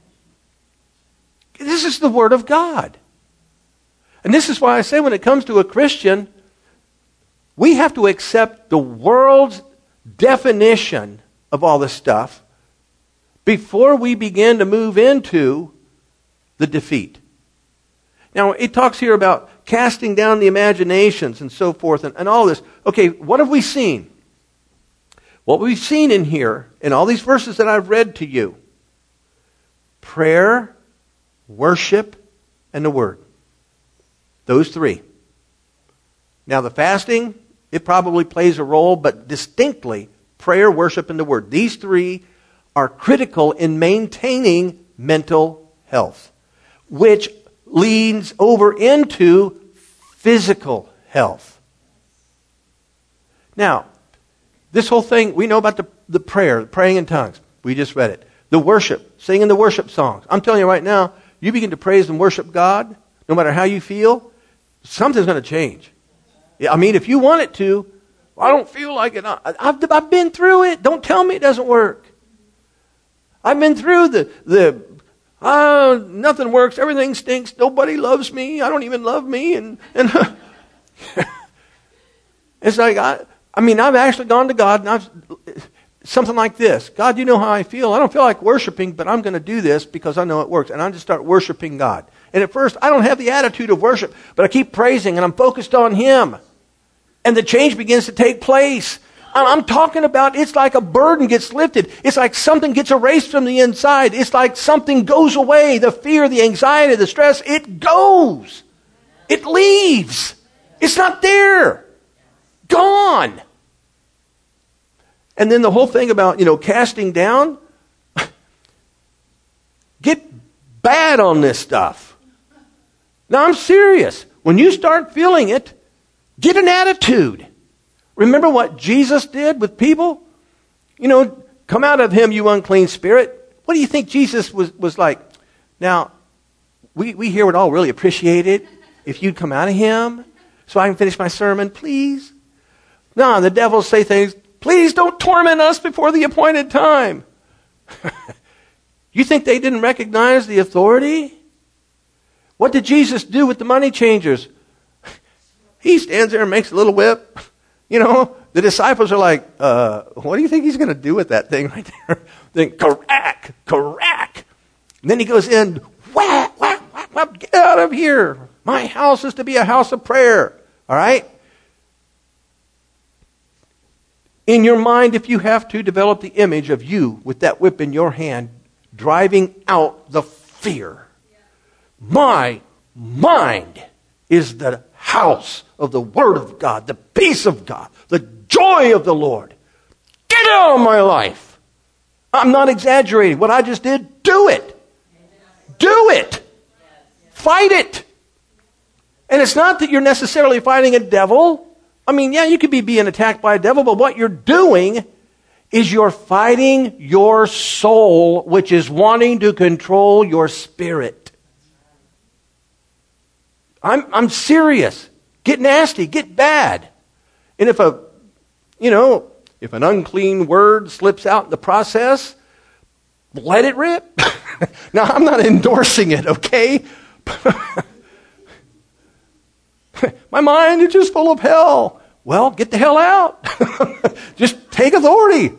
S1: This is the Word of God. And this is why I say when it comes to a Christian, we have to accept the world's definition of all this stuff before we begin to move into the defeat. Now, it talks here about casting down the imaginations and so forth and, and all this. Okay, what have we seen? What we've seen in here, in all these verses that I've read to you, prayer, worship, and the Word. Those three. Now, the fasting, it probably plays a role, but distinctly, prayer, worship, and the Word. These three are critical in maintaining mental health, which leads over into physical health. Now, this whole thing, we know about the, the prayer, praying in tongues. We just read it. The worship, singing the worship songs. I'm telling you right now, you begin to praise and worship God, no matter how you feel, something's going to change. I mean, if you want it to, I don't feel like it. I've, I've been through it. Don't tell me it doesn't work. I've been through the, the uh, nothing works. Everything stinks. Nobody loves me. I don't even love me. And, and it's like, I, I mean, I've actually gone to God and I've, something like this. God, you know how I feel. I don't feel like worshiping, but I'm going to do this because I know it works. And I just start worshiping God. And at first, I don't have the attitude of worship, but I keep praising and I'm focused on Him. And the change begins to take place. I'm talking about it's like a burden gets lifted. It's like something gets erased from the inside. It's like something goes away. The fear, the anxiety, the stress, it goes. It leaves. It's not there. Gone. And then the whole thing about, you know, casting down. Get bad on this stuff. Now, I'm serious. When you start feeling it, get an attitude. Remember what Jesus did with people? You know, come out of him, you unclean spirit. What do you think Jesus was, was like? Now, we, we here would all really appreciate it if you'd come out of him so I can finish my sermon, please. No, the devil say things, please don't torment us before the appointed time. You think they didn't recognize the authority? What did Jesus do with the money changers? He stands there and makes a little whip. You know, the disciples are like, uh, what do you think he's going to do with that thing right there? Then, crack, crack. And then he goes in, whack, whack, whack, whack, get out of here. My house is to be a house of prayer. All right? In your mind, if you have to, develop the image of you with that whip in your hand, driving out the fear. My mind is the house of the Word of God, the peace of God, the joy of the Lord. Get out of my life. I'm not exaggerating. What I just did, do it. Do it. Fight it. And it's not that you're necessarily fighting a devil. I mean, yeah, you could be being attacked by a devil, but what you're doing is you're fighting your soul, which is wanting to control your spirit. I'm I'm serious. Get nasty, get bad. And if a, you know, if an unclean word slips out in the process, let it rip. Now, I'm not endorsing it, okay? My mind is just full of hell. Well, get the hell out. Just take authority.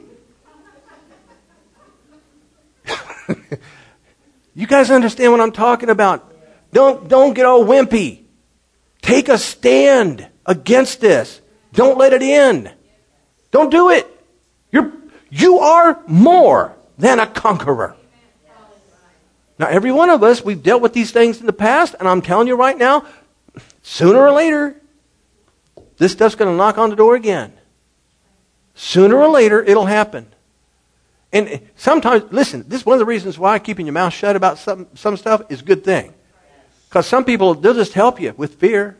S1: You guys understand what I'm talking about? Don't, don't get all wimpy. Take a stand against this. Don't let it in. Don't do it. You're, you are more than a conqueror. Now, every one of us, we've dealt with these things in the past, and I'm telling you right now, sooner or later, this stuff's going to knock on the door again. Sooner or later, it'll happen. And sometimes, listen, this is one of the reasons why keeping your mouth shut about some, some stuff is a good thing. Because some people, they'll just help you with fear.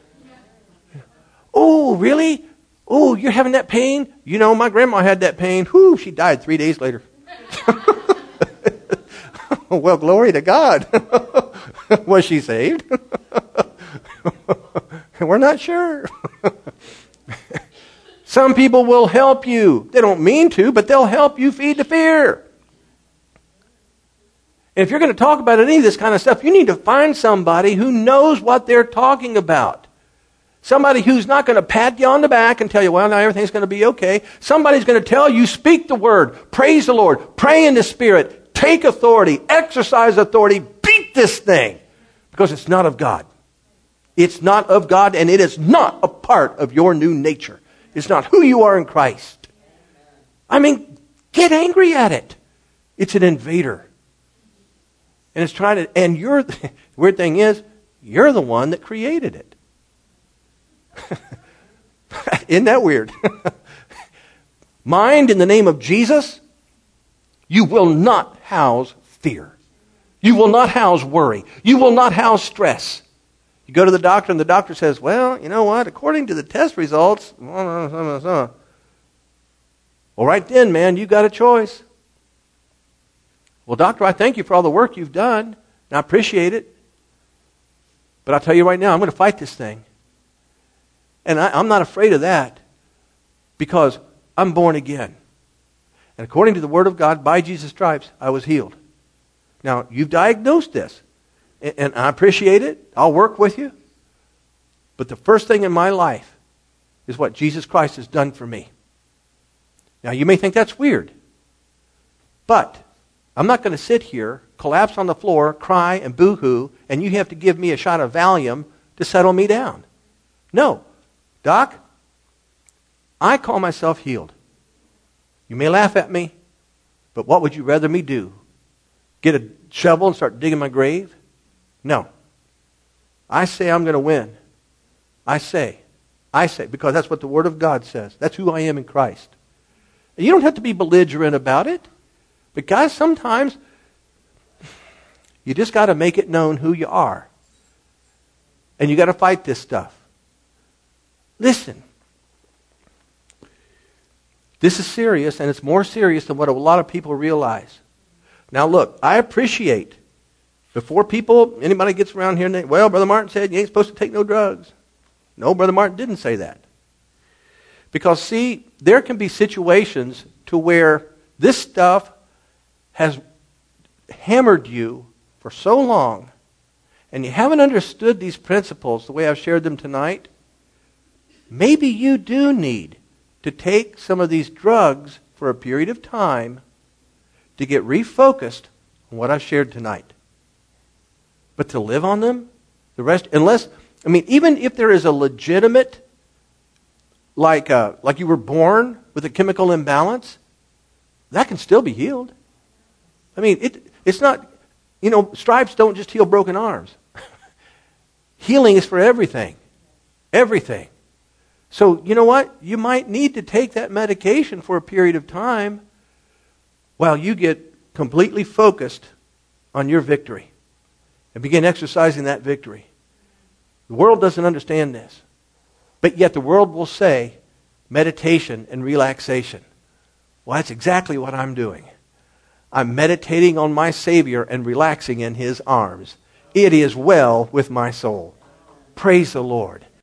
S1: Oh, really? Oh, you're having that pain? You know, my grandma had that pain. Whew, she died three days later. Well, glory to God. Was she saved? We're not sure. Some people will help you. They don't mean to, but they'll help you feed the fear. And if you're going to talk about any of this kind of stuff, you need to find somebody who knows what they're talking about. Somebody who's not going to pat you on the back and tell you, well, now everything's going to be okay. Somebody's going to tell you, speak the word, praise the Lord, pray in the Spirit, take authority, exercise authority, beat this thing. Because it's not of God. It's not of God, and it is not a part of your new nature. It's not who you are in Christ. I mean, get angry at it. It's an invader. And it's trying to, and you're, the weird thing is, you're the one that created it. Isn't that weird? Mind, in the name of Jesus, you will not house fear. You will not house worry. You will not house stress. You go to the doctor and the doctor says, well, you know what? According to the test results, well, right then, man, you got a choice. Well, doctor, I thank you for all the work you've done, and I appreciate it. But I'll tell you right now, I'm going to fight this thing. And I, I'm not afraid of that because I'm born again. And according to the Word of God, by Jesus' stripes, I was healed. Now, you've diagnosed this, and, and I appreciate it. I'll work with you. But the first thing in my life is what Jesus Christ has done for me. Now, you may think that's weird, but I'm not going to sit here, collapse on the floor, cry and boo-hoo, and you have to give me a shot of Valium to settle me down. No. Doc, I call myself healed. You may laugh at me, but what would you rather me do? Get a shovel and start digging my grave? No. I say I'm going to win. I say. I say, because that's what the Word of God says. That's who I am in Christ. And you don't have to be belligerent about it. But guys, sometimes you just got to make it known who you are. And you got to fight this stuff. Listen. This is serious, and it's more serious than what a lot of people realize. Now look, I appreciate, before people, anybody gets around here and they, well, Brother Martin said you ain't supposed to take no drugs. No, Brother Martin didn't say that. Because see, there can be situations to where this stuff has hammered you for so long, and you haven't understood these principles the way I've shared them tonight, maybe you do need to take some of these drugs for a period of time to get refocused on what I've shared tonight. But to live on them, the rest, unless, I mean, even if there is a legitimate, like, uh, like you were born with a chemical imbalance, that can still be healed. I mean, it, it's not, you know, stripes don't just heal broken arms. Healing is for everything. Everything. So, you know what? You might need to take that medication for a period of time while you get completely focused on your victory and begin exercising that victory. The world doesn't understand this. But yet the world will say meditation and relaxation. Well, that's exactly what I'm doing. I'm meditating on my Savior and relaxing in His arms. It is well with my soul. Praise the Lord.